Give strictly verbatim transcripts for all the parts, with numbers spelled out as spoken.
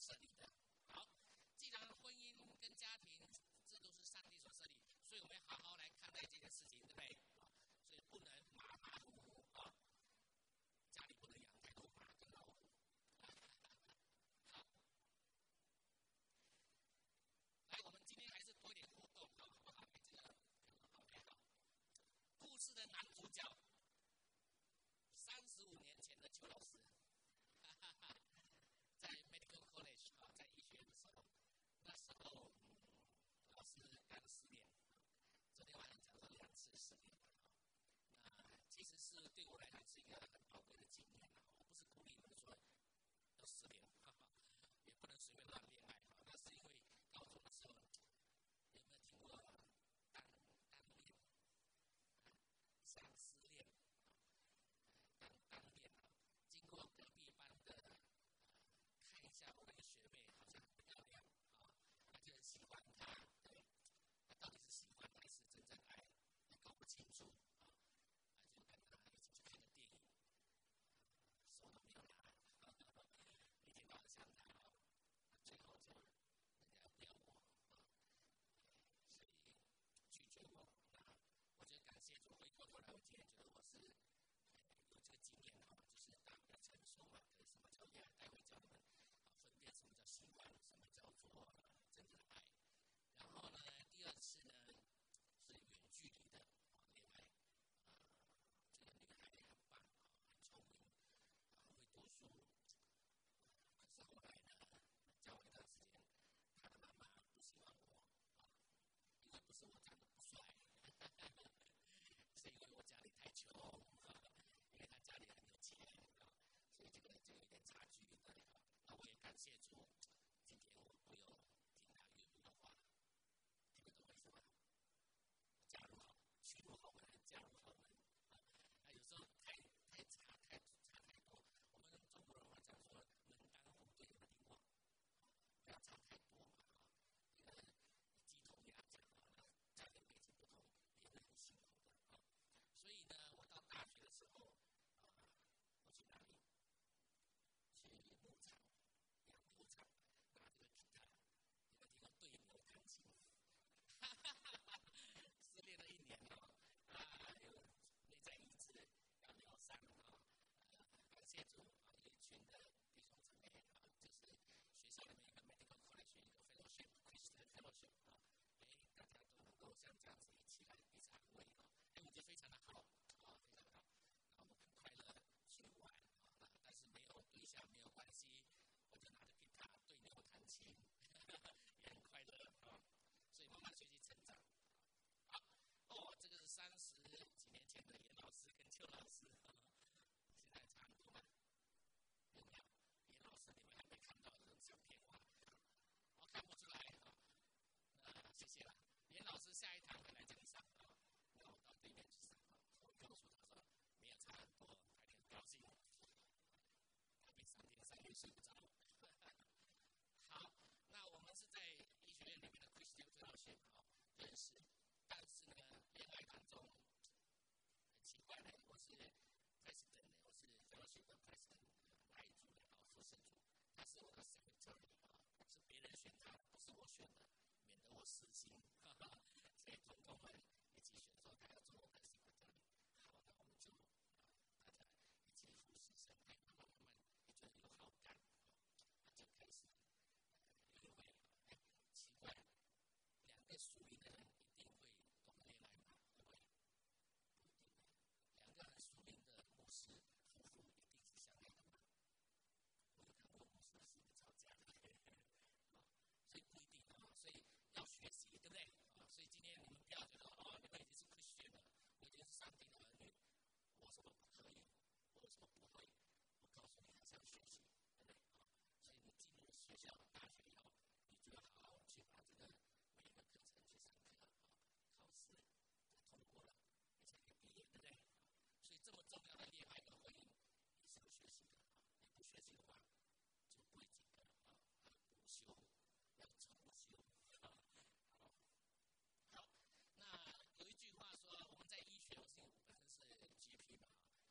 设立的。好，既然婚姻跟家庭这都是上帝所设立，所以我们要好好来看待这件事情，对不对？所以不能马马虎虎啊，家里不能养太多马跟老虎。好，来，我们今天还是多一点互动，好不好？这个 OK 好。故事的男主角，三十五年前的邱老师，哈哈哈，在 Medical College 啊，在医学院的时候，那时候、嗯、老师干了四年，昨天晚上讲了两次四年。那其实是对我来讲是一个很宝贵的经验啊！我不是鼓励你们说要失恋，哈哈，也不能随便乱恋爱哈。那是因为高中的时候，有没有听过单单恋、相思恋、单单恋啊？经过隔壁班的、呃、看一下我那个学妹好像很漂亮啊，他就很喜欢她，对，他到底是喜欢还是真正爱，也搞不清楚啊。就跟他一起去看个电影，手都没有拿，一天到晚想他，最后就人家不要我啊，所以拒绝我。那我就感谢主，回过头来，我今天觉得我是有这个经验啊，就是大家比较成熟嘛，对什么叫恋爱，待会教你们分辨什么叫喜欢，什么叫做真正的爱。然后呢，第二次呢是远距离的恋爱。这个女孩也很棒，很聪明，会读书。可是后来呢，交往一段时间，她的妈妈不喜欢我啊，因为不是我长得不帅，是因为我家里太穷啊，因为她家里很有钱啊，所以这个就有点差距的。那我也感谢主，今天我不用听她约束的话，听得懂我意思吗？加入好，去入好门，加入好门。啊，有时候太太差太差太多，我们中国人话讲说门当户对，有没有听过？不要差太多嘛啊，这个鸡同鸭讲啊，家庭背景不同也会很辛苦的啊。所以呢，我到大学的时候啊，我去哪里？去牧场养牛场，拿这个吉他，有没有听过对牛弹琴？哈哈哈哈，失恋了一年哦，啊，有内在意志要疗伤啊，感谢主啊，有一群的弟兄姊妹啊，就是学校里面一个 medical college 一个 fellowship Christian fellowship 啊，哎，大家都能够像这样子一起来彼此安慰啊，哎，我觉得非常的好啊，非常好，然后我们很快乐去玩啊，但是没有对象没有关系，我就拿着吉他对牛弹琴，也很快乐啊，所以慢慢学习成长。好，哦，这个是三十几年前的严老师跟邱老师，现在差很多吗？有没有？严老师，你们还没看到这种相片吗？我看不出来啊。呃，谢谢了。严老师下一堂会来这里上啊，那我到对面去上啊。我告诉他说没有差很多，他很高兴。他比三天三夜睡不着。好，那我们是在医学院里面的 Christian fellowship 啊认识。但是呢，恋爱当中很奇怪的，我是 president， 我是 fellowship 的 president， 来主的啊，副圣主，他是我的 secretary 啊，是别人选他，不是我选的，免得我失心，哈哈，所以同工们一起选说他要做我的 secretary， 好，那我们就啊，大家一起服侍神，哎，慢慢慢慢也觉得有好感，啊，就开始约会，哎，奇怪。两个属灵的人一定会懂得恋爱吗？对不对？不一定。两个很属灵的牧师夫妇一定是相爱的吗？我有看过牧师夫妇吵架的，啊，所以不一定啊，所以要学习，对不对？啊，所以今天你们不要觉得哦，你们已经是Christian了，我已经是上帝的儿女，我什么不可以？我什么不会？我告诉你，还是要学习，对不对？啊，所以你进入学校、大学以后，你就要好好去把这个。每一个课程去上课啊，考试通过了，你才可以毕业，对不对？所以这么重要的恋爱跟婚姻，你是要学习的啊！你不学习的话，就不会进步啊！要补修，要重修啊！好，好，那有一句话说，我们在医学，我是我本身是 G P 嘛，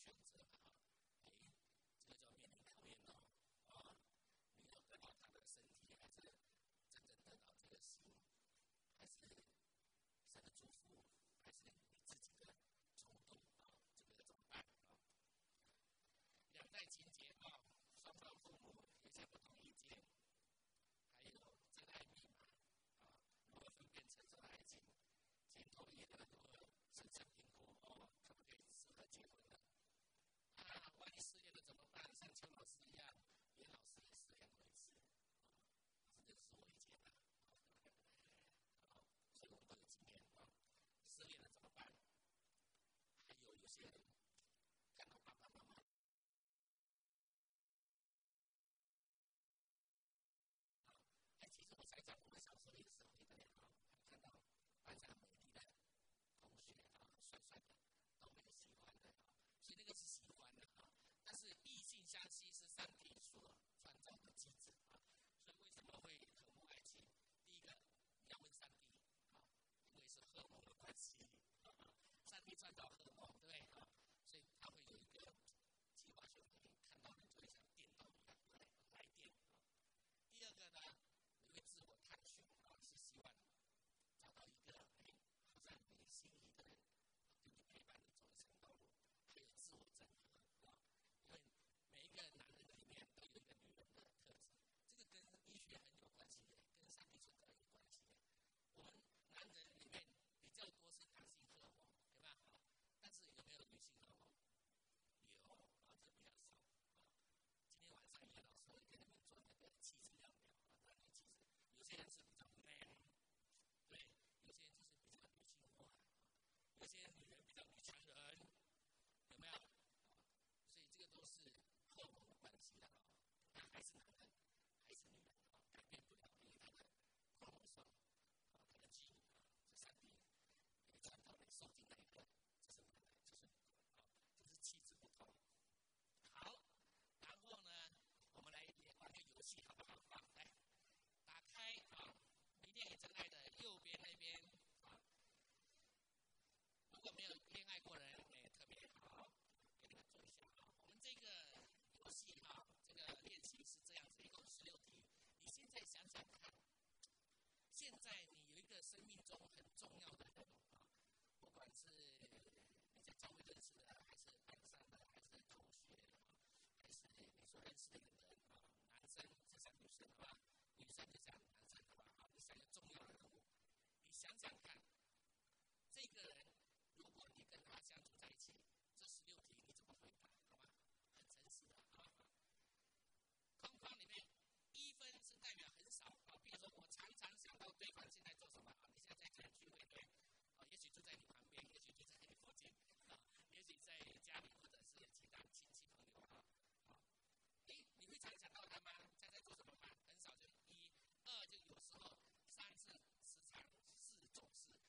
选择嘛啊，哎，这个就要面临考验了啊，你要得到他的身体，还是真正得到这个心，还是神的祝福，还是你自己的冲动啊？这个怎么办啊？两代情节啊，双方父母有些不同意见，还有真爱密码啊，如何分辨成熟的爱情？前头一个如何审慎评估哦，可不可以适合结婚了？啊，万一失恋了怎么办？像邱老师一样，严老师也失恋过一次，啊，这个是我理解的。好，所以我们都有经验啊。失恋了怎么办？还有有些人看到爸爸妈妈。哎，其实我想讲，我们小时候也是会的啊，看到班上美丽的同学啊，帅帅的，都会喜欢的啊，所以那个是喜欢的啊。但是异性相吸是上帝所创造的机制啊，所以为什么会渴慕爱情？第一个，你要问上帝啊，因为是荷尔蒙的关系啊，上帝创造荷尔蒙，对不对啊？所以他会有一个计划，就可以看到人就会像电到一样来来电啊。第二个呢？你会自我探寻啊，是希望找到一个哎，好像你心仪的人，跟你陪伴你走一程道路，还有自我整合啊。因为每一个男人里面都有一个女人的特质，这个跟医学很有关系，跟上帝创造有关系。我们男人里面比较多是男性荷尔蒙，对吧？但是有没有女性荷尔蒙？有啊，这比较少啊。今天晚上叶老师会给你们做那个气质量表啊，男女气质。有些人是比较 man， 对，有些人就是比较女性化，有些女人比较女强人，有没有？所以这个都是荷尔蒙的关系的啊。但还是男人，还是女人啊，改变不了，因为他的荷尔蒙上啊，他的基因啊，这上帝给传导的受精那一个，这是男的，这是女的啊，这是气质不同。好，然后呢，我们来玩个游戏，好不好？啊，来，打开啊，迷恋与真爱的右边那边啊。如果没有恋爱过的人，也特别好，给你们做一下啊。我们这个游戏哈，这个练习是这样子，一共十六题。你现在想想看，现在你有一个生命中很重要的人啊，不管是你在教会认识的，还是班上的，还是同学啊，还是你所认识的一个人啊，男生就像女生好吧，女生就像男生好吧，啊，你想个重要的人物，你想想看，这个人如果你跟他相处在一起，这十六题你怎么回答？好吧，很诚实的啊。框框里面一分是代表很少啊，比如说我常常想到对方现在做什么啊，你现在在家聚会对，啊，也许就在你旁边，也许就在你附近啊，也许在家里或者是其他亲戚朋友啊啊，诶，你会常想到他吗？在在做什么吗？很少就一，二就有时候，三是时常，四总是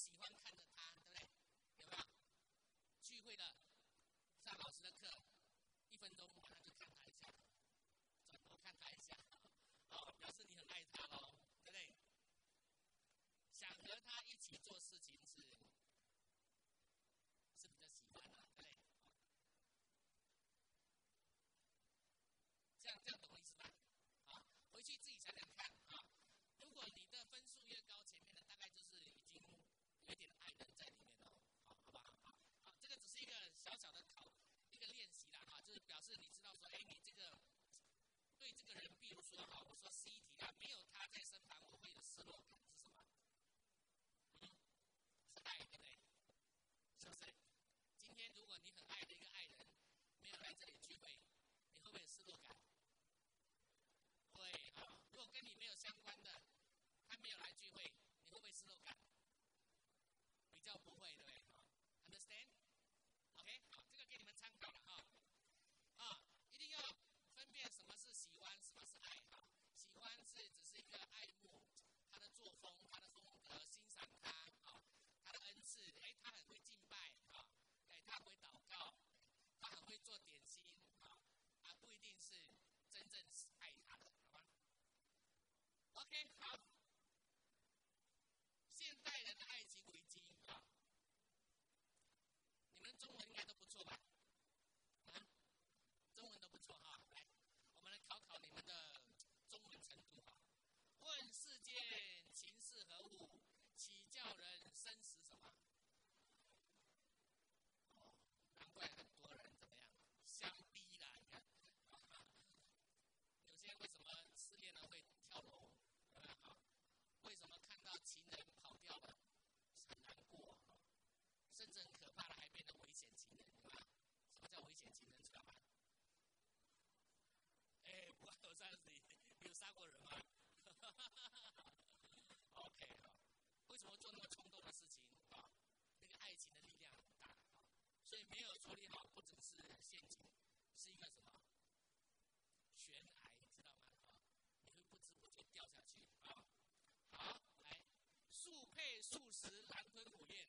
喜欢看着他，对不对？有没有？聚会了，上老师的课，一分钟马上就看他一下，转头看他一下，哦，表示你很爱他喽，对不对？想和他一起做事情是是比较喜欢的，对不对？这样这样懂我意思吧？啊，回去自己想想看啊。如果你的分数越高，前面的大概就是已经有一点爱人在里面了，好，好吧？好，好，这个只是一个小小的考一个练习啦，哈，就是表示你知道说，哎，你这个对这个人，比如说哈，我说 C 题啊，没有他在身旁，我会有失落感，是什么？嗯，是爱，对不对？是不是？今天如果你很爱的一个爱人没有来这里聚会，你会不会有失落感？会啊。如果跟你没有相关的，他没有来聚会，你会不会失落感？比较不会，对不对？Understand？OK， 好，这个给你们参考了哈。啊，一定要分辨什么是喜欢，什么是爱哈。喜欢是只是一个爱慕他的作风、他的风格，欣赏他啊，他的恩赐，哎，他很会敬拜啊，哎，他很会祷告，他很会做点心啊，啊，不一定是真正爱他的，好吗 ？OK， 好。现代人的爱情危机啊，你们中文应该都不错吧？啊，中文都不错哈。来，我们来考考你们的中文程度哈。问世间情是何物，岂叫人生死什么？哦，难怪很多人怎么样，相逼啦，你看。有些人为什么失恋了会跳楼？啊，为什么看到情人跑掉了很难过？甚至很可怕的还变成危险情人，对吧？什么叫危险情人？知道吗？哎，不关我事，你有杀过人吗？OK 哈，为什么做那么冲动的事情啊？那个爱情的力量很大啊，所以没有处理好，不只是陷阱，是一个什么悬崖，知道吗？啊，你会不知不觉掉下去啊。好，来，速配速食，狼吞虎咽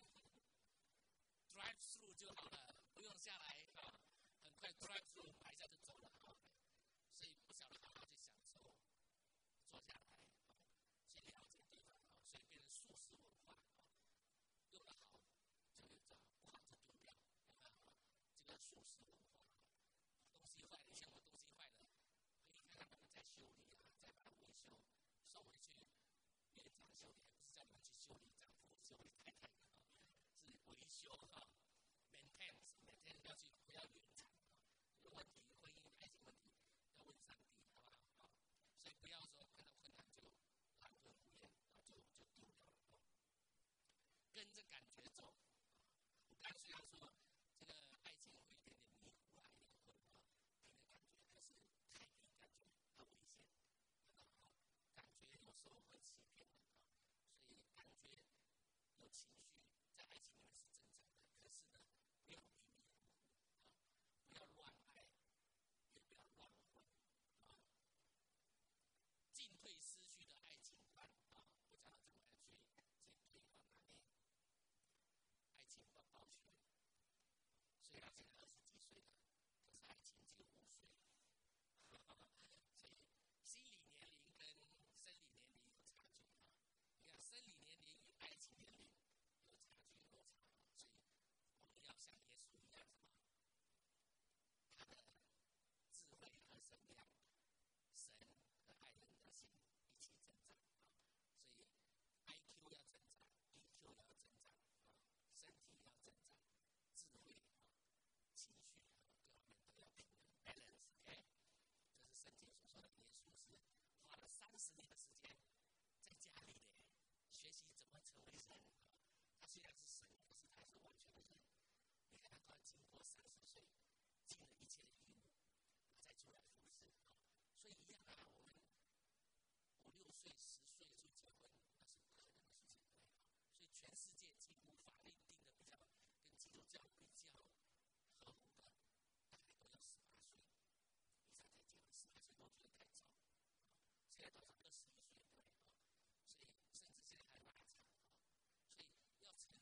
，drive through 就好了，不用下来啊，很快 drive through 买一下就走了啊。所以不晓得好好去享受，坐下来啊，去了解对方啊，所以变成素食文化啊，用得好就有找，不好就丢掉，明白吗？这个素食文化啊，东西坏了，以前我东西坏了，可以看看他们在修理啊，再把它维修，送回去原厂修理，还不是叫你们去修理丈夫、修理太太啊，是维修哈 ，maintain，maintain 要去不要原厂啊，有问题，婚姻爱情问题。要问上帝，好不好？好，所以不要说看到困难就狼吞虎咽，然后就就丢掉了。跟着感觉走。我刚虽然说这个爱情会有一点点迷糊啊，一点混啊，凭着感觉，可是太凭感觉很危险，感觉有时候会欺骗人啊，所以感觉有情绪在爱情里面是正常的，可是呢，不要迷迷糊糊啊，不要乱爱。也不要乱混啊！进退失去的爱情观啊，不知道怎么样去进退啊拿捏。爱情观暴雪，虽然现在二十几岁了，可是爱情只有五岁，所以心理年龄跟生理年龄有差距啊。你看，生理年龄与爱情年龄有差距有落差，所以我们要像耶稣一样什么？他的智慧和神量，神和爱人的心一起增长啊！所以 I Q 要增长 ，E Q 要增长啊，身体要增长，智慧啊，情绪啊，各方面都要平衡 balance。OK， 这是圣经所说的。耶稣是花了三十年的时间在家里的学习怎么成为人啊。他虽然是神，可是他是完全的人。你看他都要经过三十岁，尽了一切的义务。再出来服侍啊，所以一样啊，我们五六岁、十岁就结婚，那是不可能的事情，对啊。所以全世界几乎法律定的比较跟基督教比较合乎的，大概都要十八岁以上才结婚，十八岁都觉得太早啊。现在都是二十一岁，对啊，所以甚至现在还拉长啊。所以要成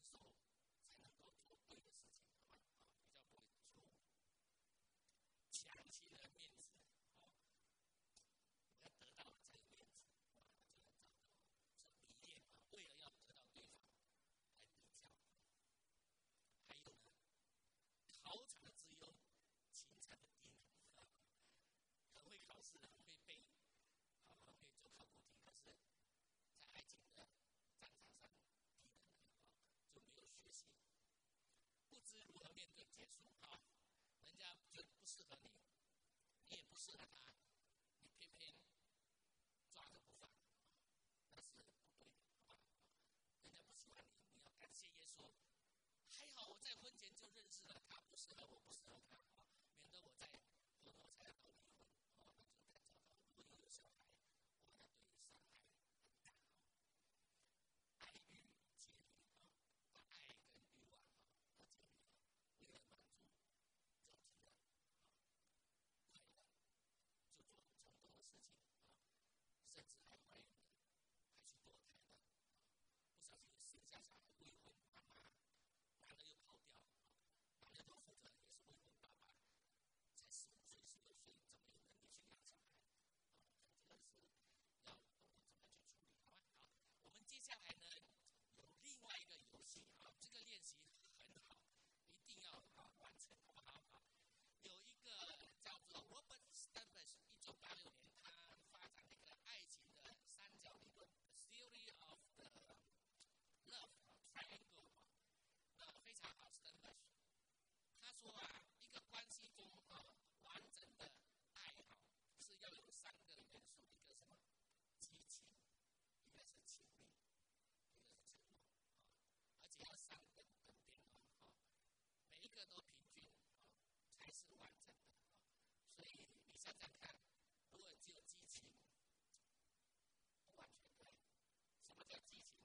习，不知如何面对结束啊，人家觉得不适合你，你也不适合他，你偏偏抓着不放，那是不对的，好吧？人家不喜欢你，你要感谢耶稣。还好我在婚前就认识了他，不适合我，不适合他，啊，免得我在婚后才闹离婚，啊，那就太糟糕了。如果有小孩，哇，那对伤害很大。爱欲结离啊，把爱跟欲望啊都结离了，为了满足肉体的啊快乐，就做冲动的事情啊，甚至还怀孕了，还去堕胎了，不小心生下小孩未婚妈妈。男的又跑掉，男的就负责也是未婚爸爸，才十五岁、十六岁，怎么有能力去养小孩？啊，这个是要懂得怎么去处理，好吧？好，我们接下来呢有另外一个游戏啊，这个练习很好，一定要啊完成，好不好？好，有一个叫做 Robert Sternberg， 一九八六年他发展了一个爱情的三角理论 ，Theory of the Love Triangle。呃，非常好 ，Sternberg。他说啊，一个关系中啊，完整的爱好是要有三个元素，一个什么？激情，一个是亲密，一个是承诺啊，而且要三个等边啊，每一个都平均啊，才是完整的啊。所以你想想看，如果只有激情，不完全对。什么叫激情？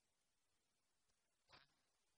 啊？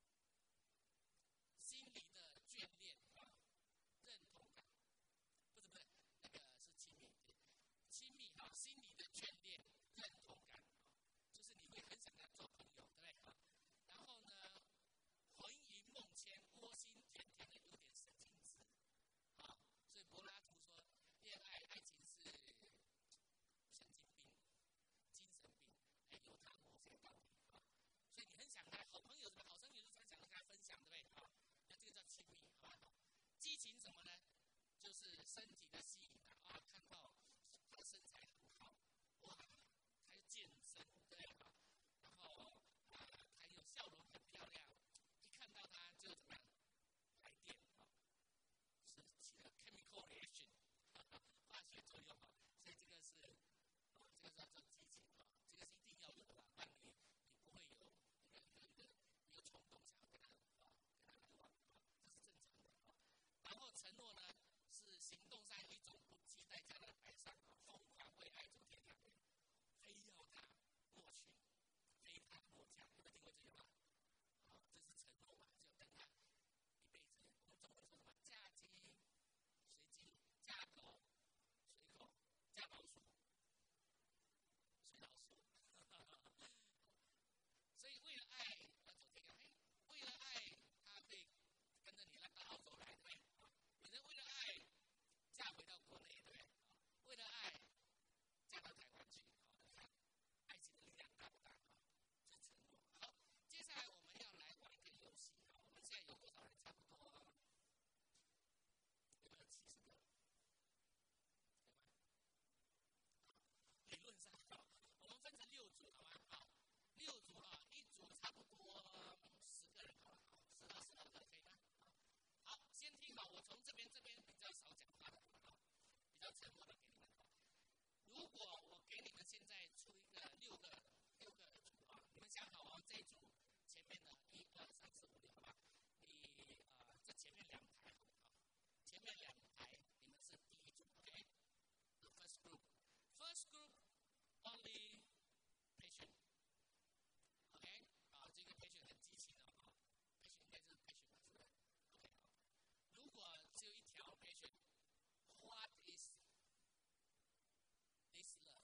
心理的眷恋啊，认同感，不是不是，那个是亲密，亲密啊，心理的眷恋、认同感啊，就是你会很想跟他做朋友，对不对啊？然后呢，魂萦梦牵、窝心甜甜的，有点神经质啊。所以柏拉图说，恋爱爱情是神经病、精神病，还有他某些道理啊。所以你很想跟好朋友什么好朋友就常想跟他分享，对不对啊？那这个叫亲密，好吧？激情什么呢？就是身体的吸引啊，看到他的身材很好，哇，他又健身，对啊，然后啊，还有笑容很漂亮，一看到他就怎么样来电啊，是起了 chemical reaction， 化学作用啊，所以这个是啊，这个叫做激情啊，这个是一定要有的吧，不然你你不会有一个一个一个一个冲动想要跟他啊跟他来往啊，这是正常的啊。然后承诺呢是行动上一种不计代价的摆上啊，疯狂为爱走天涯，非要他莫去，非他莫嫁，有没有听过这句话？啊，这是承诺嘛，就跟他一辈子。我们中文说什么？嫁鸡随鸡，嫁狗随狗，嫁老鼠随老鼠。所以为了爱要走天涯，哎，为了爱他会跟着你来到澳洲来，对不对？有人为了爱嫁回到国内，对不对？为了爱嫁到台湾去，好，你看爱情的力量大不大啊？这承诺。好，接下来我们要来玩一个游戏啊。我们现在有多少人？差不多有没有七十个？有吗？理论上好，我们分成六组，好吗？好，六组啊，一组差不多十个人，好了，好，十到十二个可以吗？好，先听好，我从这边这边比较少讲话的，好，比较沉默的给你们。如果我给你们现在出一个六个六个组啊，你们想好哦，这一组前面的一二三四五六，好吧？你呃，这前面两排啊，前面两排你们是第一组 ，OK？The first group, first group only patient。OK， 啊，这个 patient 很激情的啊 ，patient 应该是 patient 吧，是不是 ？OK， 如果只有一条 patient，what is this love？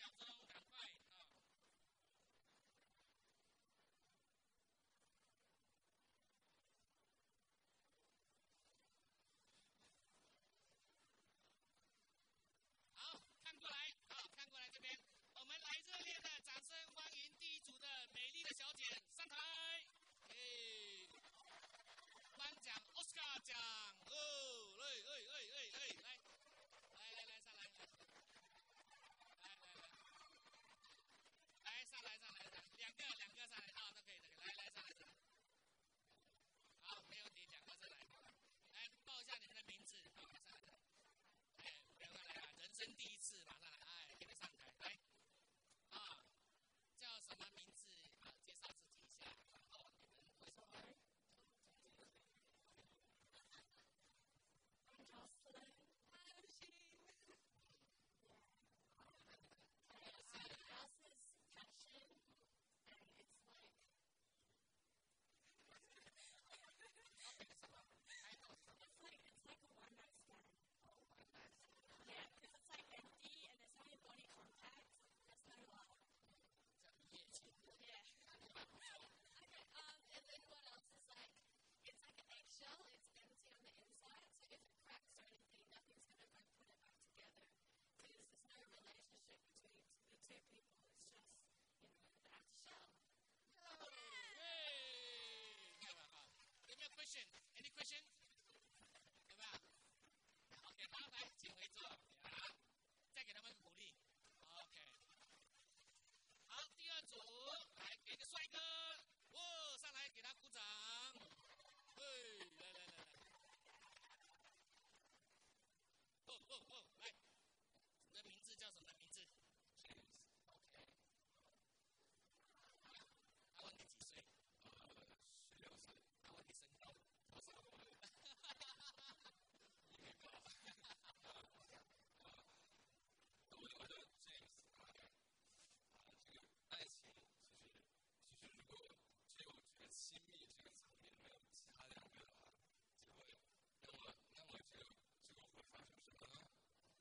秒钟，赶快啊！好，看过来，好，看过来这边，我们来热烈的掌声欢迎第一组的美丽的小姐上台。哎，颁奖奥斯卡奖哦，哎哎哎哎哎，来，来来来，上来，来来来。来，上来，上来，上来，两个，两个上来，啊，都可以，都可以，来，来，上来，上来。好，没问题，两个上来。来，报一下你们的名字，好，上来。哎，赶快来啊！人生第一次，马上来，哎，给你上台，来。啊，叫什么名字？啊，介绍自己一下。哦，你们为什么？ Jocelyn. Hi, Uh, house is passion, and it's like it's like it's like a one night stand. Yeah, because it's like empty and there's no body contact. There's no love. Yeah. Okay. Um, and then what else is like? It's like an eggshell. It's empty on the inside, so if it cracks or anything, nothing's gonna go put it back together. Because there's no relationship between the two people. It's just, you know, the empty shell. Oh, hey! 有没有 question? Any question? 有没有 ？OK， 好，来，请回座。啊，再给他们鼓励。OK。好，第二组，来给个帅哥，哇，上来给他鼓掌。嘿，来来来来。哦哦哦，来，你的名字叫什么名字 ？James。OK。他问你几岁？呃，十六岁。他问你身高多少？一米八。我我的 James 大概啊，这个爱情其实其实如果只有这个亲密这个层面，没有其他两个的话，就会那么那么这个这个会发生什么呢？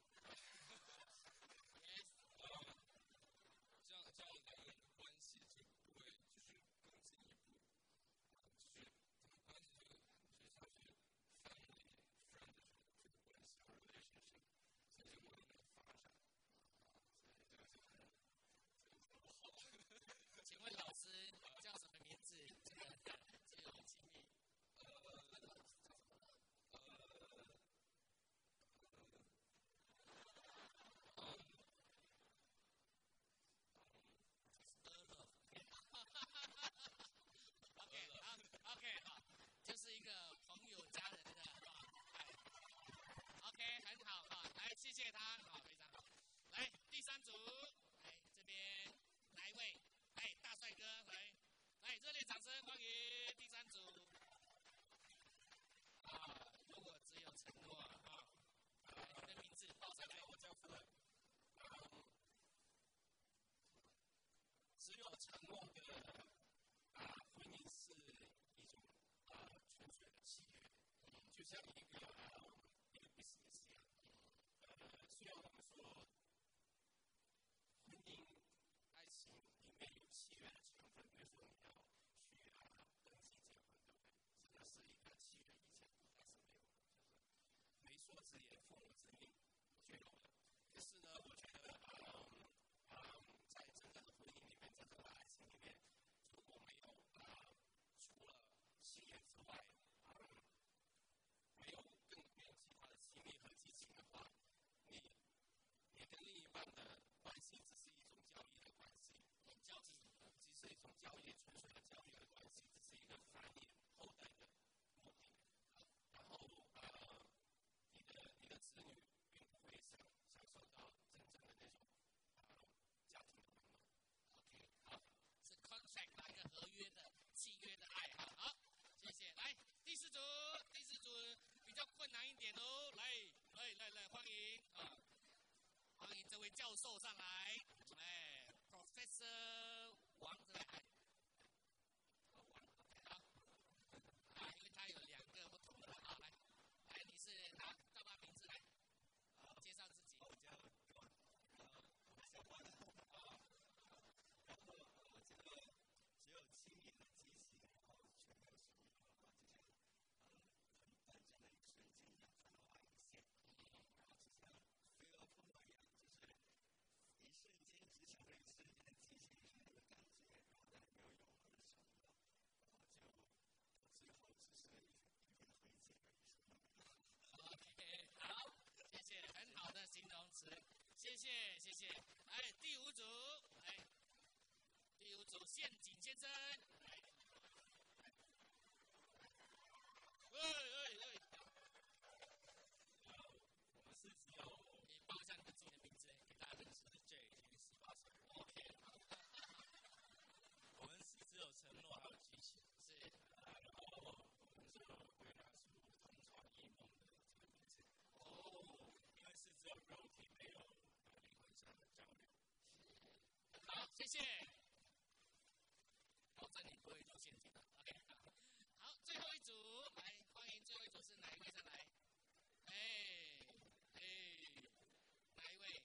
呃，这样这样两个人的关系就不会就是更进一步，就是这个关系就就像是 family friend 的这个关系，而 relationship 才是我们的发展。所以这个就很这个不好。请问老师叫什么名字？这个这个很亲密。呃，老师叫什么？呃，呃，嗯。OK， 好 ，OK， 好，就是一个朋友家人的啊，哎 ，OK， 很好哈，来，谢谢他，好，非常好。来，第三组，来这边哪一位？哎，大帅哥，来，来，热烈掌声欢迎第三组。啊，如果只有承诺啊，啊，你的名字报上来，我叫夫人。只有承诺的啊，婚姻是一种啊纯粹的契约，就像一个啊一个 business 一样。呃，虽然我们说婚姻、爱情里面有契约的成分，比如说你要去啊登记结婚，对不对？这个是一个契约，以前古代是没有的，就是媒妁之言，父母之命就有了。但是呢，我觉得嗯。嗯，在真正的婚姻里面，真正的爱情里面，如果没有啊、呃，除了信任之外，啊、呃，没有更没有其他的亲密和激情的话，你你跟另一半的关系只是一种交易的关系，交易只是一种交易，纯粹的交易的关系，只是一个繁衍后代的目的。然后呃，你的你的子女并不会享享受到真正的那种。家庭的温暖 ，OK， 好，是 contract 那个合约的契约的爱好，好，谢谢。来，第四组，第四组比较困难一点哦，来，来，来，来，欢迎啊，欢迎这位教授上来，哎 ，Professor 王对不对？哎，王 ，OK， 好，啊，因为他有两个不同的，好，来，来，你是哪？叫他名字来，介绍自己。我叫呃，小关。 建景先生。哎哎哎！ 我们是只有你报一下你们自己的名字，给大家认识。 J， 今年十八岁。 OK。 我们是只有承诺还有激情。 是。 然后我们是未来属同床异梦的这个名字。 哦。 因为是只有肉体没有灵魂上的交流。 好，谢谢。保证你不会做陷阱的。OK。好，最后一组，来欢迎最后一组是哪一位上来？哎哎，哪一位？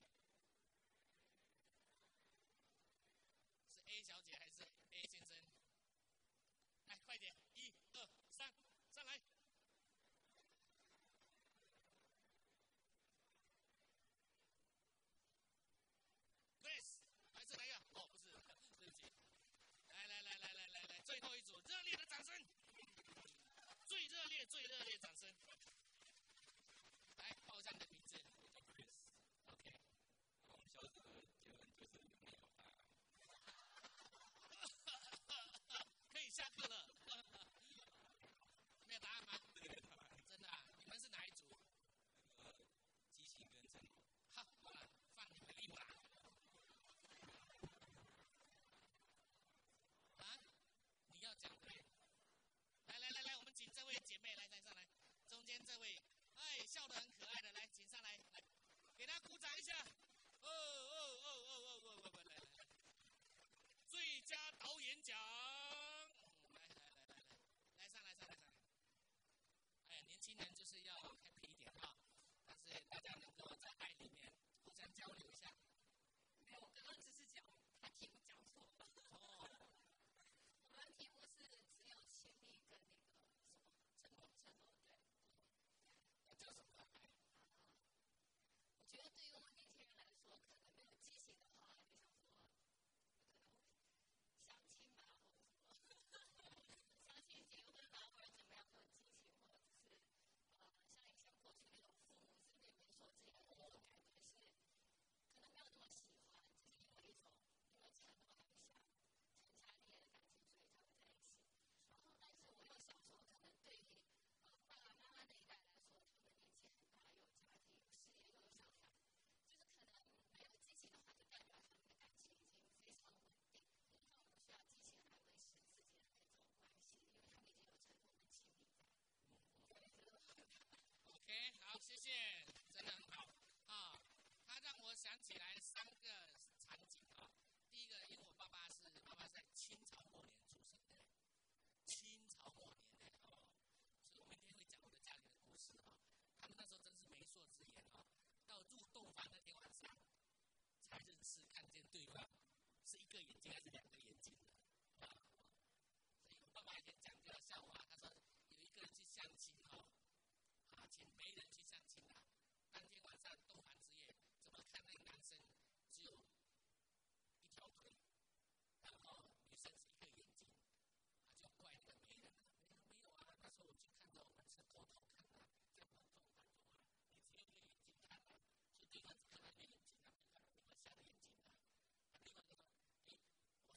是 A 小姐还是 A 先生？来，快点，一二三，上来。Grace， 还是哪一个？哦，不是，对不起。来来来来来来来，最后一组，热烈的掌声！最热烈、最热烈掌声！来，报一下你的名字。 我叫 Chris。OK。我们小组的结论就是没有答案。 可以下课了。没有答案吗？ 这个答案。 真的啊？你们是哪一组？ 那个激情跟承诺。 好，好了，放你们一马。啊？你要讲对。来来来来，我们请这位姐妹来，来上来，中间这位，哎，笑得很可爱的，来，请上来，来，给她鼓掌一下。哦哦哦哦哦哦哦，来来来，最佳导演奖，嗯、来来来来来，来上来上来上来。哎，年轻人就是要 happy 一点哈，但是大家能够在爱里面互相交流一下。 没有，我刚刚只是讲他题目讲错了。 哦。 我们的题目是只有亲密跟那个什么承诺，承诺对。 那叫什么爱？ 我觉得对于我们年轻人来说，可能没有激情的话，就想说，可能相亲吧，或者什么，相亲结婚吧，或者怎么样的激情，或者是呃，像以前过去那种父母之类媒妁之言的那种感觉是，可能没有那么喜欢，就是因为一种因为承诺还不想成家立业的感情，所以才会在一起。然后，但是我又想说，可能对于呃爸爸妈妈那一代来说，他们年纪很大，有家庭、有事业，又有小孩，就是可能没有激情的话，就代表他们的感情已经非常稳定，因为他们不需要激情来维持自己的那种关系，因为他们已经有承诺跟亲密在。 OK， 好，谢谢，真的很好啊。他让我想起来三个场景啊。第一个，因为我爸爸是爸爸是在清朝末年出生的，清朝末年的哦，所以我明天会讲我的家里的故事啊。他们那时候真是媒妁之言啊，到入洞房那天晚上才认识看见对方是一个眼睛还是两个眼睛的啊。所以我爸爸以前讲这个笑话，他说有一个人去相亲哈。啊，请媒人去相亲啊！当天晚上洞房之夜，怎么看那个男生只有一条腿，然后女生是一个眼睛，他就怪那个媒人了。媒人没有啊，那时候我去看到我们是偷偷看的，在门缝看的啊，你只有一个眼睛看啊，所以对方只看到一个眼睛，他没看到另外三个眼睛啊。另外一个说，哎，我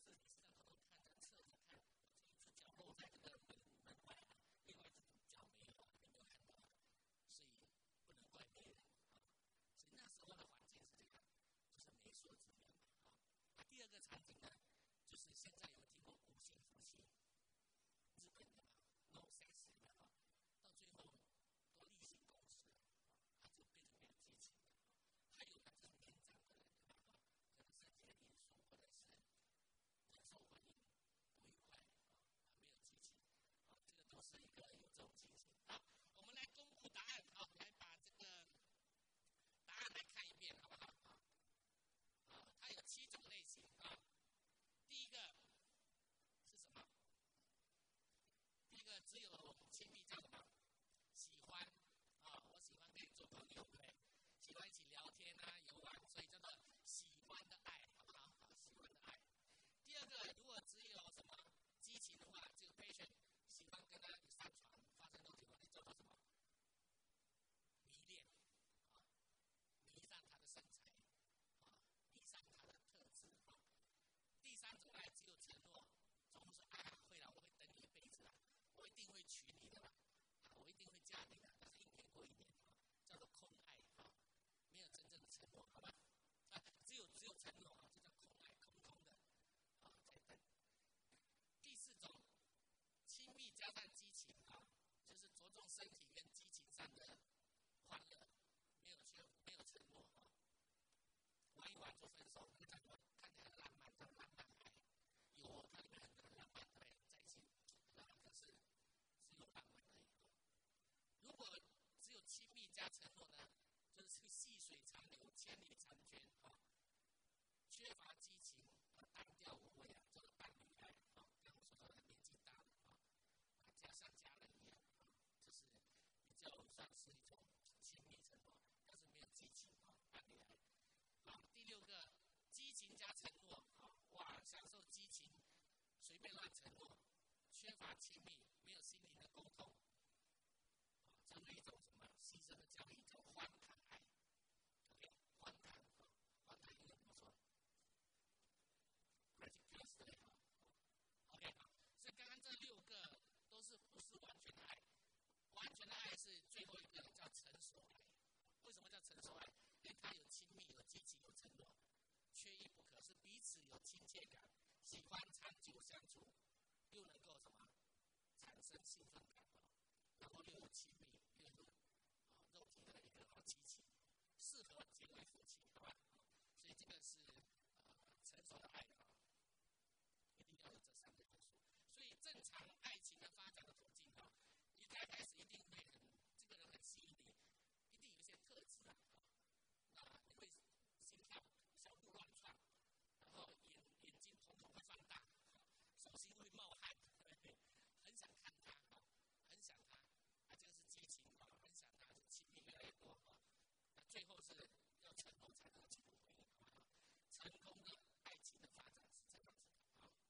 完就分手，那个叫什么？看起来很浪漫，叫浪漫爱。有，它里面很多很浪漫，对，在一起，那可是只有浪漫而已。如果只有亲密加承诺呢，就是细水长流、千里婵娟啊。缺乏激情啊，单调无味啊，这个伴侣爱啊，跟我说的年纪大了啊，加像家人一样啊，这是比较算是一种亲密承诺，但是没有激情啊，伴侣爱。好，第六个，激情加承诺啊，哇，享受激情，随便乱承诺，缺乏亲密，没有心灵的沟通，啊，这是一种什么牺牲的交易，叫欢谈爱。OK， 欢谈啊，欢谈英文怎么说 ？ridiculous 对吧 ？OK， 好，所以刚刚这六个都是不是完全的爱，完全的爱是最后一个叫成熟爱。为什么叫成熟爱？因为它有亲密、有激情、有承诺，缺一不可，是彼此有亲切感，喜欢长久相处，又能够什么产生兴奋感啊，然后又有亲密，又有啊肉体的一个好激情，适合结为夫妻，好吧？所以这个是呃成熟的爱啊，一定要有这三个元素。所以正常爱情的发展的途径啊，一开开始一定会很这个人很吸引你，一定有一些特质啊，那你会心跳小鹿乱窜，然后眼眼睛瞳孔会放大，手心会冒汗，很想看他啊，很想他啊，这个是激情啊，很想他，就亲密越来越多啊，那最后是要承诺才能进入婚姻啊，成功的爱情的发展是这样子的啊。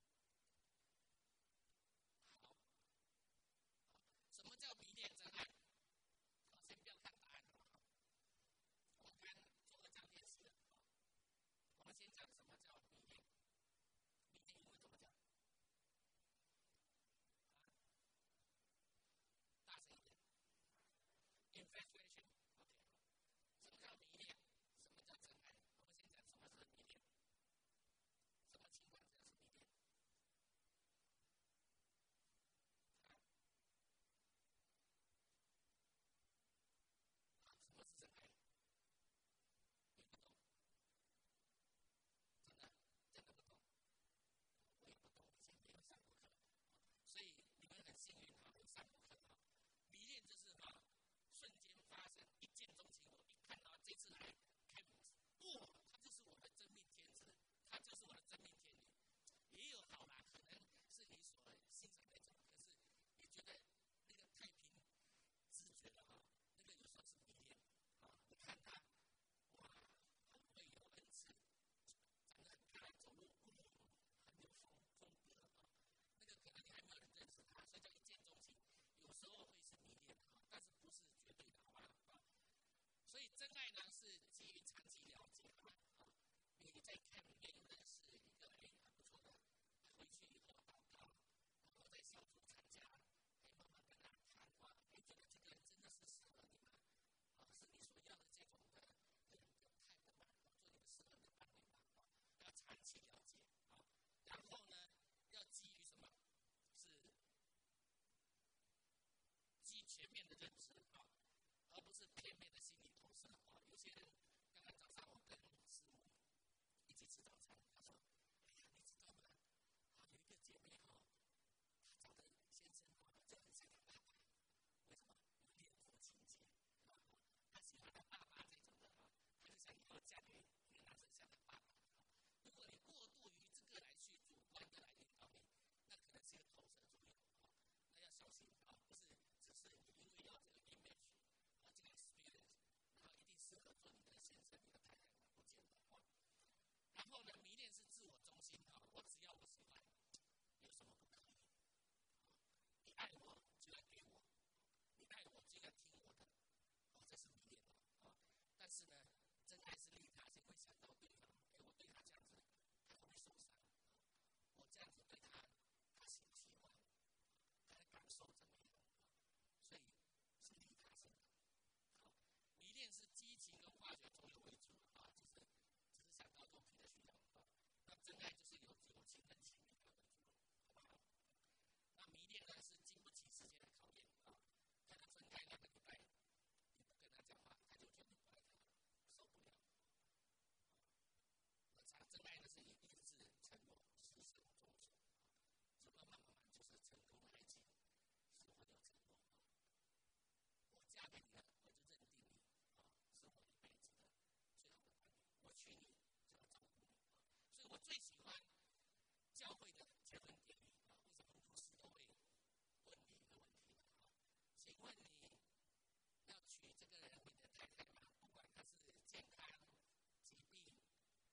好，什么叫迷恋真爱？好，先不要看答案好不好？我们刚做了这样练习了啊，我们先讲什么叫迷恋。迷恋英文怎么讲？啊，大声一点。infatuation。OK， 什么叫迷恋？什么叫真爱？我们先讲什么是迷恋。什么情况下是迷恋？啊，什么是真爱？你不懂，真的真的不懂，我也不懂，以前没有上过课，所以你们很幸运哈，有上过课哈。迷恋就是哈，瞬间发生，一见钟情。我一看到这次来开幕，哇，他就是我的真命天子，他就是我的真命天女。也有好啦，可能是你所欣赏那种，可是也觉得那个太凭直觉了哈，那个有时候是迷恋啊。你看他，哇，很会有恩赐，长得很漂亮，走路很有风风格啊。那个可能你还没有人认识他，所以叫一见钟情。有时候会是迷恋啊，但是不是绝对的，好吧？啊，所以真爱呢是基于长期了解啊。你在 camp 里面有认识一个哎很不错的，回去以后祷告，然后在小组参加，哎慢慢跟他谈话，哎觉得这个人真的是适合你们，啊是你所要的这种的人的 type 嘛，做你们适合的伴侣嘛，啊要长期了解啊，然后呢要基于什么？是基于全面的认知啊，而不是片面的心理投射啊。有些人刚刚早上我跟师母一起吃早餐，他说：“哎呀，你知道吗？啊，有一个姐妹哈、哦，她找的先生哈、哦，就很像她爸爸。为什么？有恋父情节啊，她喜欢她爸爸这种的啊，她就想以后嫁给一个男生像她爸爸啊。如果你过度于这个来去主观的来引导你，那可能是一个投射作用啊，那要小心啊，不是只是你因为要这个 image 啊，这个 experience， 然后一定适合做你的先生、你的太太吗？不见得啊。然后呢，迷恋是自我中心啊，我只要我喜欢，有什么不可以？你爱我就要给我，你爱我就要听我的，哦，这是迷恋啊。但是呢，真爱是利他，是会想到对方，哎，我对他这样子，他会不会受伤？我这样子对他，他喜不喜欢？他的感受怎么样？所以是利他性的。好，迷恋是激情跟化学作用为主啊，就是只是想到肉体的需要啊。那真爱就是有友情跟亲密为主，好不好？那迷恋呢是经不起时间的考验啊，可能分开两个礼拜，你不跟他讲话，他就觉得你不爱他了，受不了。 结婚典礼啊，为什么牧师都会问你一个问题啊？请问你要娶这个人为你的太太吗？不管他是健康、疾病、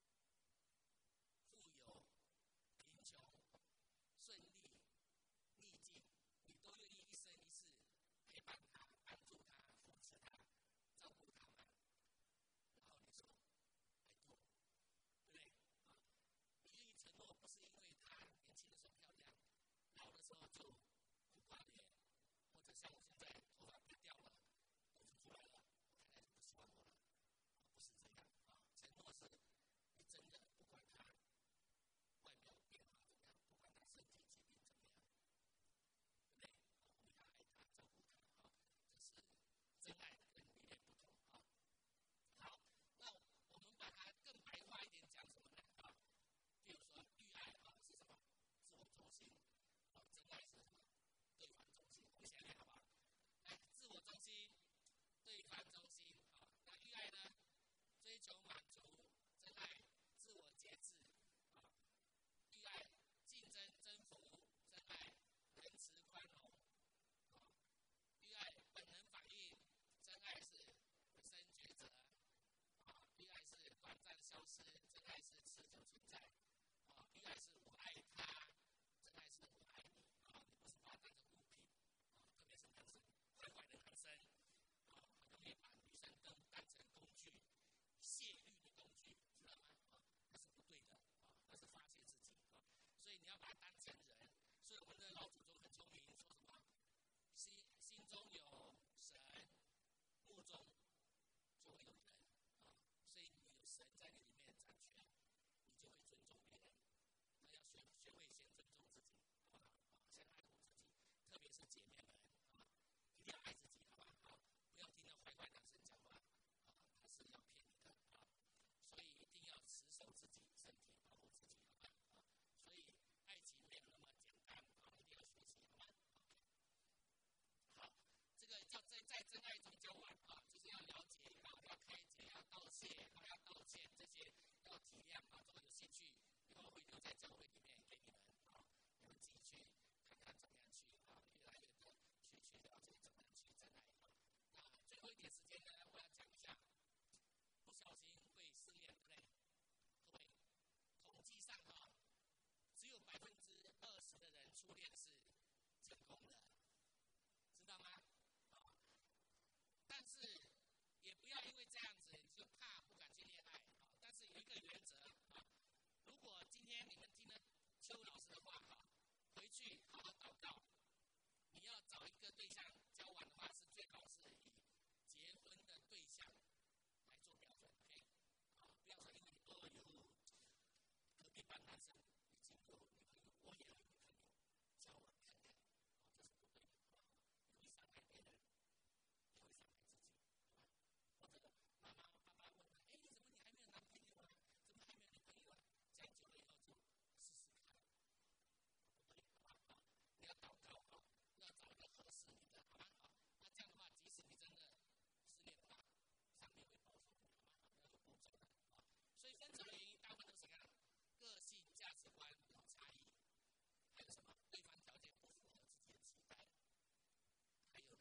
富有、贫穷、顺利、逆境，你都愿意一生一世陪伴他、帮助他、扶持他、照顾他吗？然后你说 I do， 对不对？啊，你愿意承诺，不是因为他年轻的时候漂亮，老的时候就苦瓜脸，或者像我现在头发变掉了，肚子出来了，我太太就不喜欢我了，不是这样啊。承诺是你真的不管他外表变化怎么样，不管他身体疾病怎么样，对不对？我们要爱他，照顾他啊，这是真爱跟理念不同啊。好，那我们把它更白话一点讲什么呢？啊，比如说欲爱啊是什么？自我中心啊，真爱是什么？对方中心。我们先来好不好？来，自我中心、对方中心啊。那欲爱呢？追求满足，真爱自我节制啊。欲爱竞争征服，真爱仁慈宽容啊。欲爱本能反应，真爱是本身抉择啊。欲爱是短暂消失，真爱是持久存在啊。欲爱是我爱他，真爱是我爱你啊。你不是把它当成物品啊，特别是男生，坏坏的男生啊，很容易把女生当当成工具，泄欲的工具，知道吗？啊，那是不对的啊，那是发泄自己啊。所以你要把它当成人。所以我们的老祖宗很聪明，说什么？心心中有神，目中就会有人啊。所以你有神在你里面掌权，你就会尊重别人。那要学学会先尊重自己，好不好？啊，先爱护自己，特别是姐妹们啊，一定要爱自己，好吧？啊，不要听到坏坏男生讲话啊，他是要骗你的啊。所以一定要持守自己身体，保护自己，好吧？啊，所以爱情没有那么简单啊，一定要学习，好吧？好，这个叫在在真爱中交往啊，就是要了解啊，要开解，要道谢，啊，要道歉，这些要体谅啊。如果有兴趣，以后会留在教会里面给你们啊，你们自己去看看怎么样去啊，越来越多去去了解怎么样去真爱啊。那最后一点时间呢，我要讲一下，不小心会失恋，对不对？各位，统计上哈，只有百分之二十的人初恋是成功的。知道吗？啊，但是也不要因为这样子你就怕不敢去恋爱啊。但是有一个原则啊，如果今天你们听了邱老师的话哈，回去好好祷告。你要找一个对象交往的话，是最好是以结婚的对象来做标准 ，OK？ 啊，不要说因为你哦有隔壁班男生已经有女朋友，我也有女朋友，交往看看，啊，这是不对的。会伤害别人，也会伤害自己，好吧？或者妈妈、爸爸问他：“哎，你怎么你还没有男朋友啊？怎么还没有女朋友啊？”这样久了以后就试试看，不对，好吧？啊，你要祷告啊，要找一个合适你的，好吧？啊，那这样的话，即使你真的失恋的话，上面会保守你，好吧？要有步骤的啊。所以分手的原因大部分都是什么样？个性、价值观有差异，还有什么？对方条件不符合自己的期待。还有呢，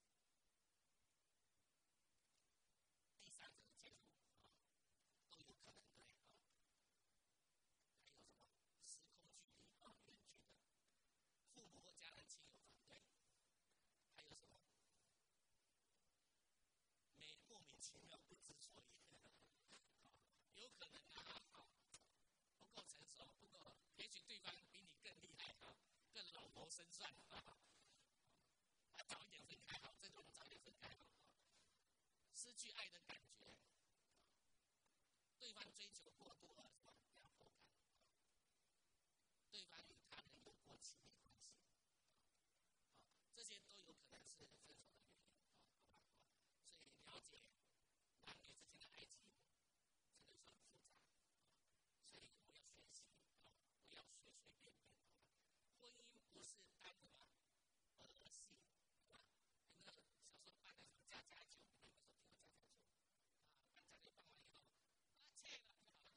第三者的介入啊，都有可能对啊。还有什么时空距离啊，远距的，父母或家人亲友反对，还有什么没莫名其妙不知所以，啊，有可能啊，啊，不够成熟，不够，也许对方比你更厉害啊，更老谋深算啊。啊，早一点分开好，这种早一点分开好。失去爱的感觉，对方追求过度而什么压迫感，对方与他人有过亲密关系，啊，这些都有可能是分手的原因啊，好吧？啊，所以了解男女之间的爱情真的是很复杂啊，所以我们要学习啊，不要随随便便，好吧？婚姻不是当什么儿戏，对吧？有没有小时候办那什么家家酒？你们有没有听过家家酒？啊，办家酒办完以后，啊，切了就好了，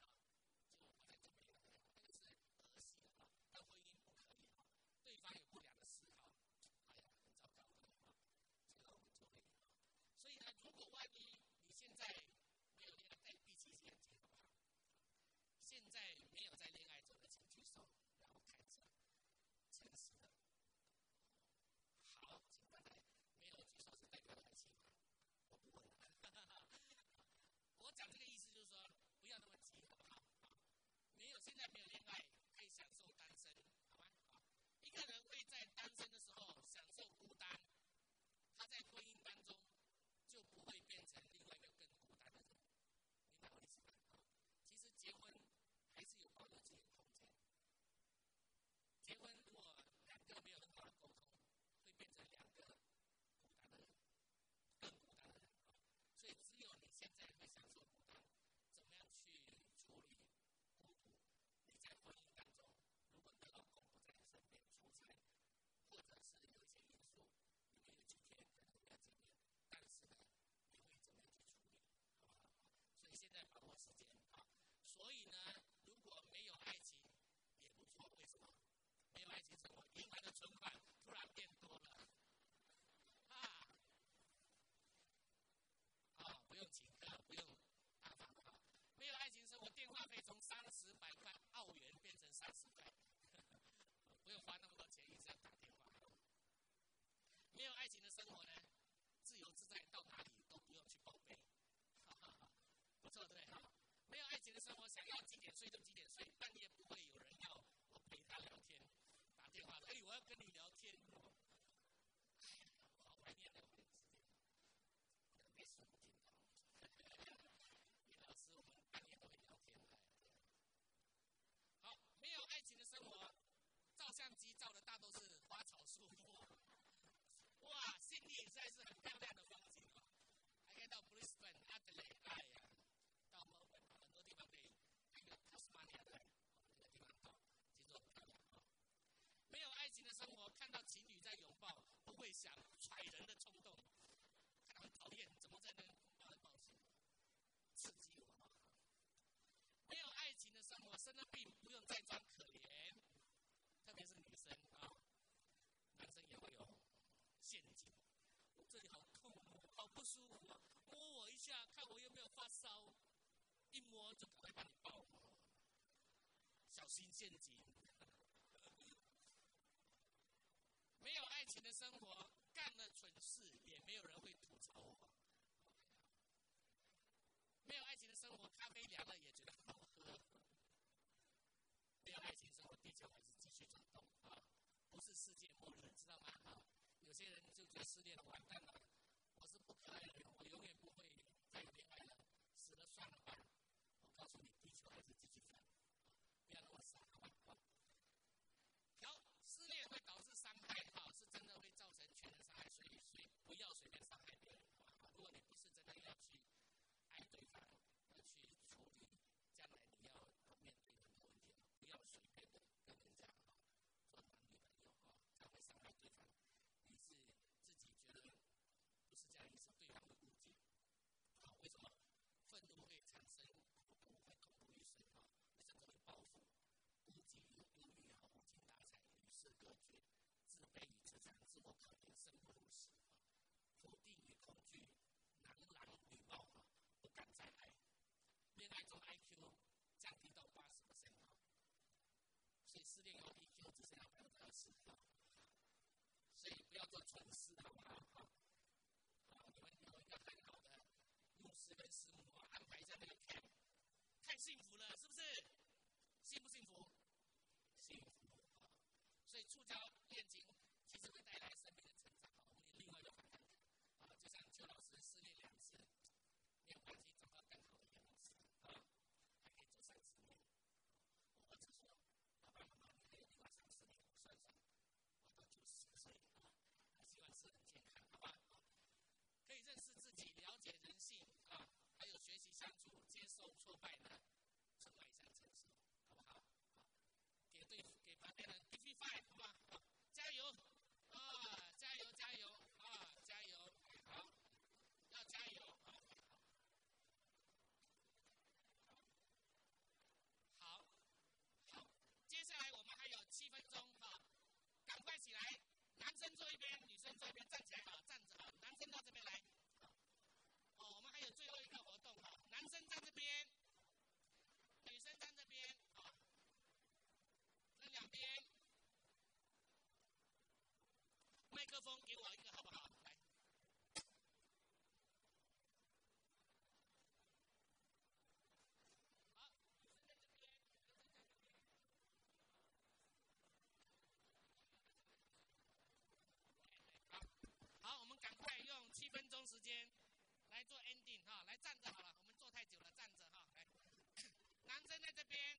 以呢，如果没有爱情也不错，为什么？没有爱情生活，银行的存款突然变多了，啊，啊，不用请客，不用打访啊，没有爱情生活，电话费从三十百块澳元变成三十块，不用花那么多钱一直要打电话。没有爱情的生活呢，自由自在，到哪里都不用去报备，哈哈哈，不错对哈。没有爱情的生活，想要几点睡就几点睡，半夜不会有人要我陪他聊天，打电话说，哎，我要跟你聊天，哎呀，我好怀念聊天时间，没什么听到。李老师，我们半夜都会聊天的。好，没有爱情的生活，照相机照的大都是花草树木。哇，悉尼实在是很漂亮的风景哦，还可以到 Brisbane、阿德莱，哎呀，到墨尔本很多地方可以，还有 Tasmania 的那个地方到，其实很漂亮啊。没有爱情的生活，看到情侣在拥抱，不会想踹人的冲动，看到很讨厌，怎么在那抱来抱去，刺激我嘛。没有爱情的生活，生了病不用再装可怜，特别是女生啊，男生也会有陷阱，我这里好痛哦，好不舒服啊！摸我一下，看我有没有发烧，一摸就赶快把你抱，小心陷阱。没有爱情的生活，干了蠢事也没有人会吐槽我。没有爱情的生活，咖啡凉了也觉得好喝。没有爱情的生活，地球还是继续转动啊，不是世界末日，知道吗？啊，有些人就觉得失恋了，完蛋了，我是不可爱的人，我永远不会再有恋爱了，死了算了吧。我告诉你，地球还是继续转，不要那么傻，好吧？好，失恋会导致伤害，哈，是真的会造成全人伤害，所以所以不要随便伤害别人，好吧？如果你不是真的要去爱对方，要去处理将来你要面对的问题，不要随便的跟人家哈做男女朋友哈，这样会伤害对方。你是自己觉得不是这样意思，对方会误解。好，为什么？愤怒会产生恐怖，会恐怖于水哈，甚至会报复。孤寂忧郁哈，无精打采，与世隔绝，自卑与自残，自我肯定，生不如死哈，否定与恐惧，男郎女貌哈，不敢再爱。恋爱中 I Q 降低到八十 percent 哈，所以失恋后 E Q 只剩下百分之二十哈，所以不要做蠢事好不好？好，你们有一个很好的牧师跟师母啊，安排一下那个 camp， 太幸福了，是不是？幸不幸福？幸福啊！所以触礁恋情其实会带来生命的成长啊。我们另外一个反看啊，就像邱老师失恋两次，没有关系，找到更好的严老师啊，还可以走三十年。我儿子说：“爸爸妈妈，你还有另外三十年，我算算，我到九十岁啊，希望是很健康，好吧？可以认识自己，了解人性啊，还有学习相处，接受挫败呢，是迈向成熟。”好不好？好，给对给旁边人 give me five， 好吧？好，加油啊！加油加油啊！加油！好，要加油啊！好，好，接下来我们还有七分钟哈，赶快起来！男生坐一边，女生坐一边，站起来好，站着好，男生到这边来。哦，我们还有最后一个活动哈，男生站这边。女生站这边啊，分两边，麦克风给我一个好不好？来，好，女生在这边，男生在这边。好，好，我们赶快用七分钟时间来做 ending 哈，来站着好了，我们坐太久了，站着哈，来。男生在这边，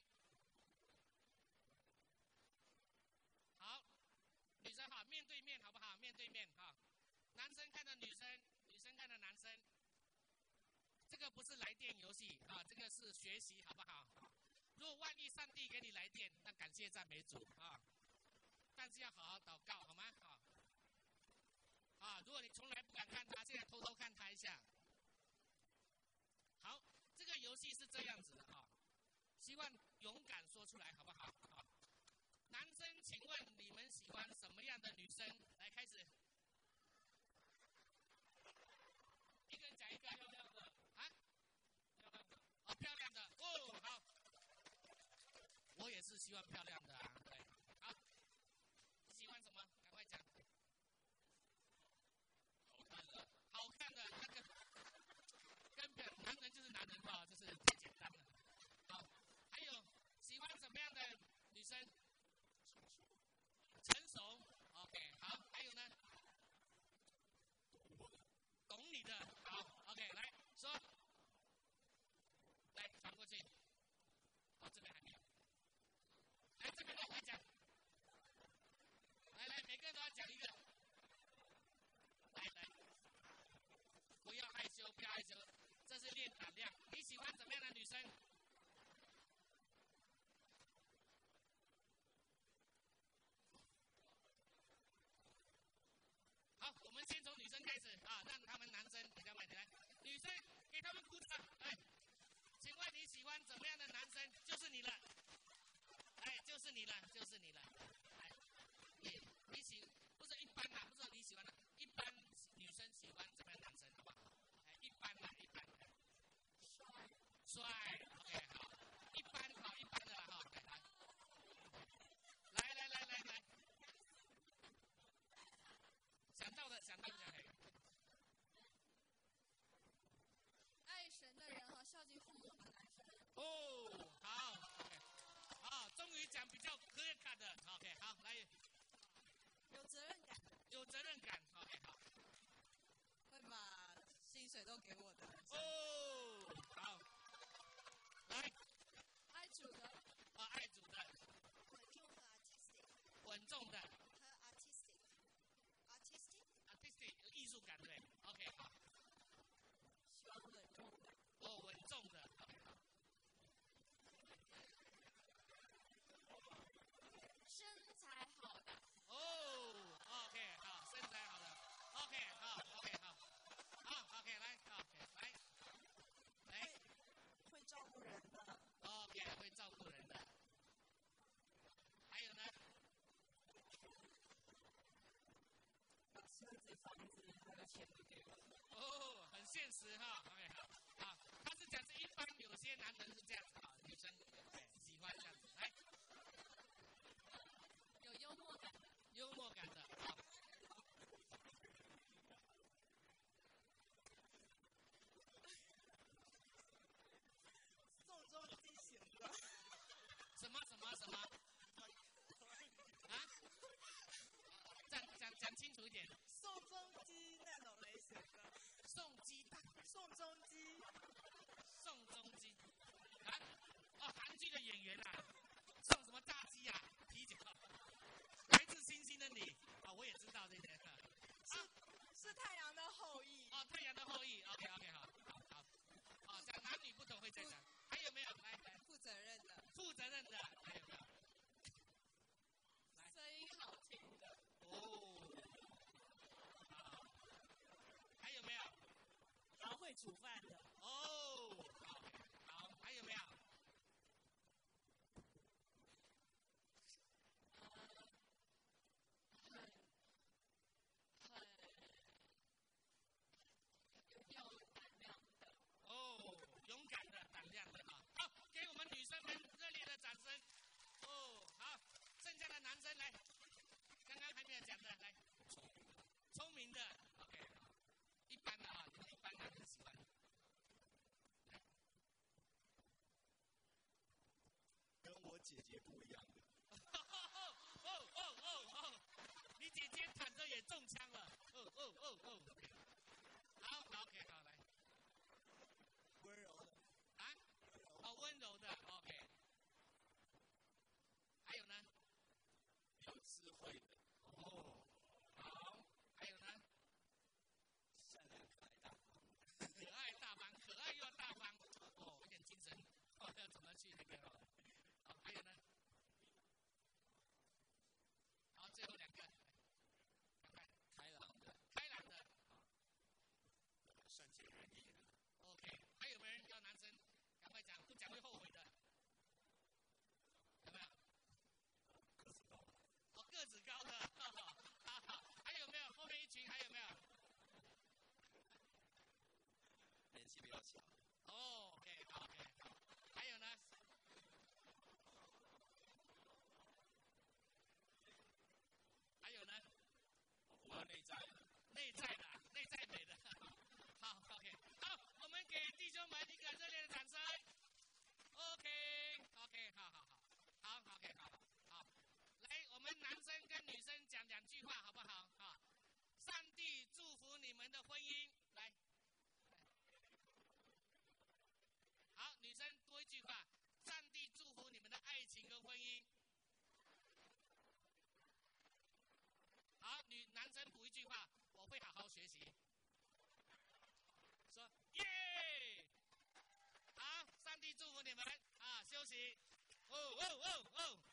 好，女生好，面对面好不好？面对面哈，男生看着女生，女生看着男生，这个不是来电游戏啊，这个是学习，好不好？如果万一上帝给你来电，那感谢赞美主啊，但是要好好祷告，好吗？啊，啊，如果你从来不敢看他，现在偷偷看他一下。好，这个游戏是这样子的啊。希望喜欢漂亮的啊，对，好，喜欢什么？赶快讲。 好看的， 好看的那个，跟表男人就是男人吧，这是最简单的。好，还有喜欢什么样的女生？成熟 ，OK， 好，还有呢？懂你的，好 ，OK， 来说，来传过去。好，这边还没有。来，这边来快讲。来来，每个人都要讲一个。来来，不要害羞，不要害羞，这是练胆量。你喜欢怎么样的女生？好，我们先从女生开始啊，让他们男生比较慢点来。女生给他们鼓掌，来，请问你喜欢怎么样的男生？就是你了，哎，就是你了，就是你了。哎，你你喜不是一般啦，不是你喜欢的，一般女生喜欢怎么样的男生，好不好？哎，一般啦，一般。帅，帅 ，OK， 好，一般好，一般的啦哈，来来来来来。想到的，想到的，嘿。 爱神的人和孝敬父母的男生。 哦，好 ，OK， 好，终于讲比较 clear cut 的 ，OK， 好，来。 有责任感。 有责任感 ，OK， 好。 会把薪水都给我的。 哦，好。来。 爱主的。 啊，爱主的。 稳重和 artistic。 稳重的。 和 artistic。artistic。 artistic 有艺术感对 ，OK， 好。 喜欢稳重的。 哦，稳重的 ，OK， 好。 身材好的。 哦 ，OK， 好，身材好的 ，OK， 好 ，OK， 好，好 ，OK， 来 ，OK， 来，来， 会照顾人的。 OK， 会照顾人的。还有呢？把车子、房子还有钱都给我。哦，很现实哈 ，OK， 好，好，他是讲是一般有些男人是这样子哈，女生对喜欢这样子，来。 有幽默感。 幽默感的，好。 宋仲基型的。 什么什么什么？啊？讲讲讲清楚一点。 宋仲基那种类型的。 宋鸡蛋。 宋仲基。 宋仲基。啊？哦，韩剧的演员啊。送什么炸鸡啊？啤酒。来自星星的你啊，我也知道这些。 是是太阳的后裔。 哦，太阳的后裔 ，OK OK， 好，好，好。哦，讲男女不同会再讲。还有没有？来来。 负责任的。 负责任的，还有没有？来。 声音好听的。 哦。好。还有没有？ 然后会煮饭的。 哦。好，好，还有没有？哦，勇敢的、胆量的啊！好，给我们女生们热烈的掌声。哦，好，剩下的男生来，刚刚还没有讲的来，聪明的 ，OK， 一般的啊，一般男人喜欢。 跟我姐姐不一样的。 哦哦哦哦哦！你姐姐躺着也中枪了。哦哦哦哦 ，OK， 好 ，OK， 好来。 温柔的。 啊？哦，温柔的 ，OK。还有呢？ 有智慧的。 哦，好。还有呢？ 善良可爱大方。 可爱大方，可爱又大方。哦，有点精神。哦，要怎么去那个？好，还有呢？好，最后两个。赶快。 开朗的。 开朗的。 善解人意的。 OK， 还有没有人要男生？赶快讲，不讲会后悔的。有没有？ 个子高的。 哦，个子高的。哈哈哈哈，还有没有？后面一群还有没有？ 年纪比较小。 哦 ，OK， 好 ，OK， 好。还有呢？ 哦哦哦！